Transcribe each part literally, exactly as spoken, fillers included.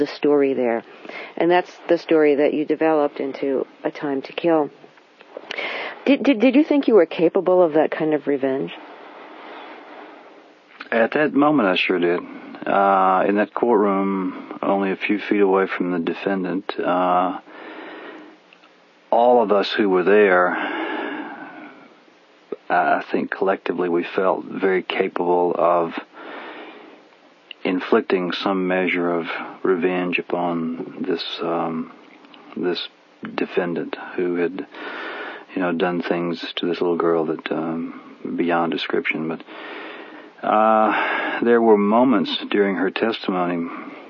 the story there. And that's the story that you developed into A Time to Kill. Did, did, did you think you were capable of that kind of revenge? At that moment, I sure did. Uh, in that courtroom, only a few feet away from the defendant, uh, all of us who were there, I think collectively we felt very capable of inflicting some measure of revenge upon this um, this defendant who had, you know, done things to this little girl that um, beyond description. But uh, there were moments during her testimony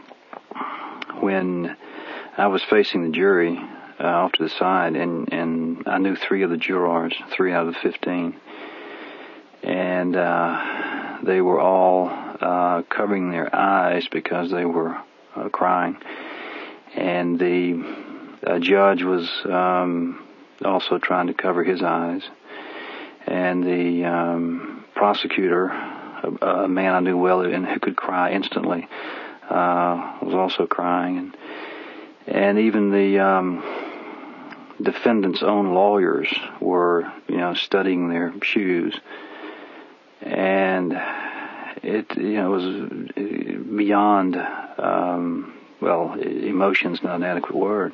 when I was facing the jury uh, off to the side, and, and I knew three of the jurors, three out of the fifteen, and uh, they were all uh, covering their eyes because they were uh, crying, and the uh, judge was um, also trying to cover his eyes, and the um, prosecutor, a, a man I knew well and who could cry instantly, uh, was also crying, and, and even the um, defendant's own lawyers were, you know, studying their shoes, and it, you know, was beyond, um, well, emotion's not an adequate word.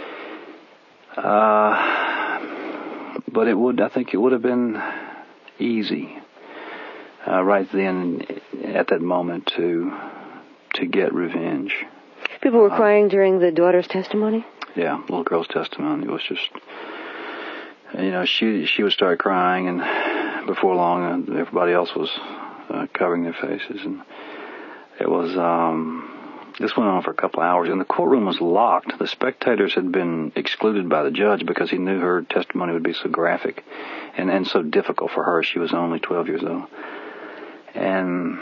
Uh, but it would, I think it would have been easy, uh, right then, at that moment, to, to get revenge. People were uh, crying during the daughter's testimony? Yeah, little girl's testimony. It was just, you know, she, she would start crying, and before long, uh, everybody else was uh, covering their faces, and it was, um, this went on for a couple of hours, and the courtroom was locked. The spectators had been excluded by the judge because he knew her testimony would be so graphic and, and so difficult for her. She was only twelve years old. And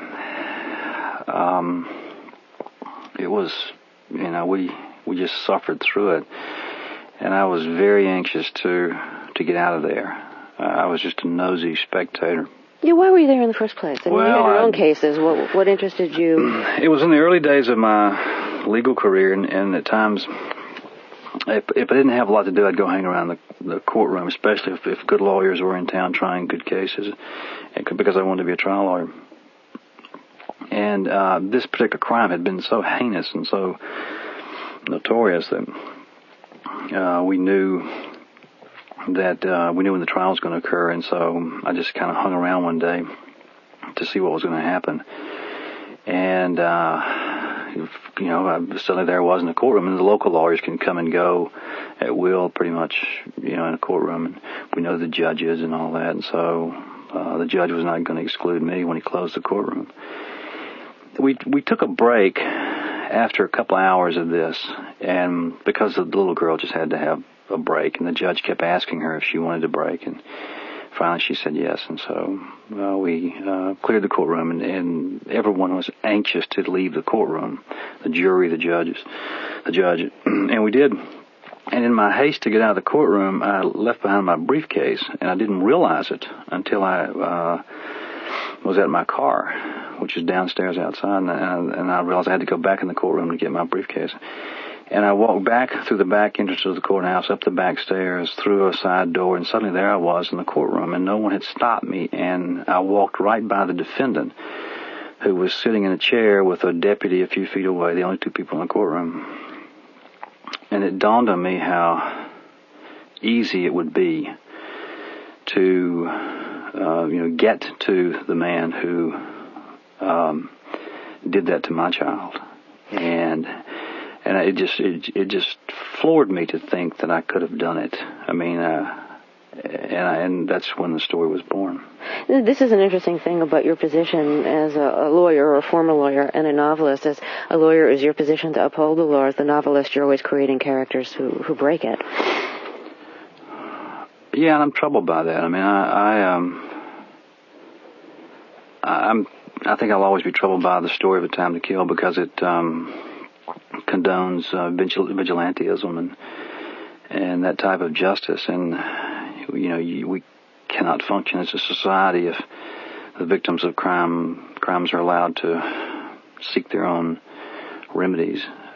um, it was, you know, we we just suffered through it. And I was very anxious to, to get out of there. Uh, I was just a nosy spectator. Yeah, why were you there in the first place? I mean, well, you had your I, own cases. What what interested you? It was in the early days of my legal career, and, and at times, if, if I didn't have a lot to do, I'd go hang around the, the courtroom, especially if, if good lawyers were in town trying good cases, because I wanted to be a trial lawyer. And uh, this particular crime had been so heinous and so notorious that uh, we knew that uh, we knew when the trial was going to occur, and so I just kind of hung around one day to see what was going to happen. And, uh, you know, I, suddenly there I was in the courtroom, and the local lawyers can come and go at will pretty much, you know, in a courtroom, and we know the judges and all that, and so uh, the judge was not going to exclude me when he closed the courtroom. We we took a break after a couple of hours of this, and because the little girl just had to have a break, and the judge kept asking her if she wanted a break, and finally she said yes, and so uh, we uh, cleared the courtroom, and, and everyone was anxious to leave the courtroom, the jury, the judges, the judge, and we did. And in my haste to get out of the courtroom, I left behind my briefcase, and I didn't realize it until I uh, was at my car, which is downstairs outside, and I, and I realized I had to go back in the courtroom to get my briefcase. And I walked back through the back entrance of the courthouse, up the back stairs, through a side door, and suddenly there I was in the courtroom, and no one had stopped me, and I walked right by the defendant, who was sitting in a chair with a deputy a few feet away, the only two people in the courtroom. And it dawned on me how easy it would be to, uh, you know, get to the man who um, did that to my child. And... And it just it, it just floored me to think that I could have done it. I mean, uh, and I, and that's when the story was born. This is an interesting thing about your position as a, a lawyer or a former lawyer and a novelist. As a lawyer, is your position to uphold the law. As the novelist, you're always creating characters who, who break it. Yeah, and I'm troubled by that. I mean, I, I um, I'm I think I'll always be troubled by the story of A Time to Kill because it um. condones uh, vigil- vigilantism and and that type of justice, and you know you, we cannot function as a society if the victims of crime crimes are allowed to seek their own remedies.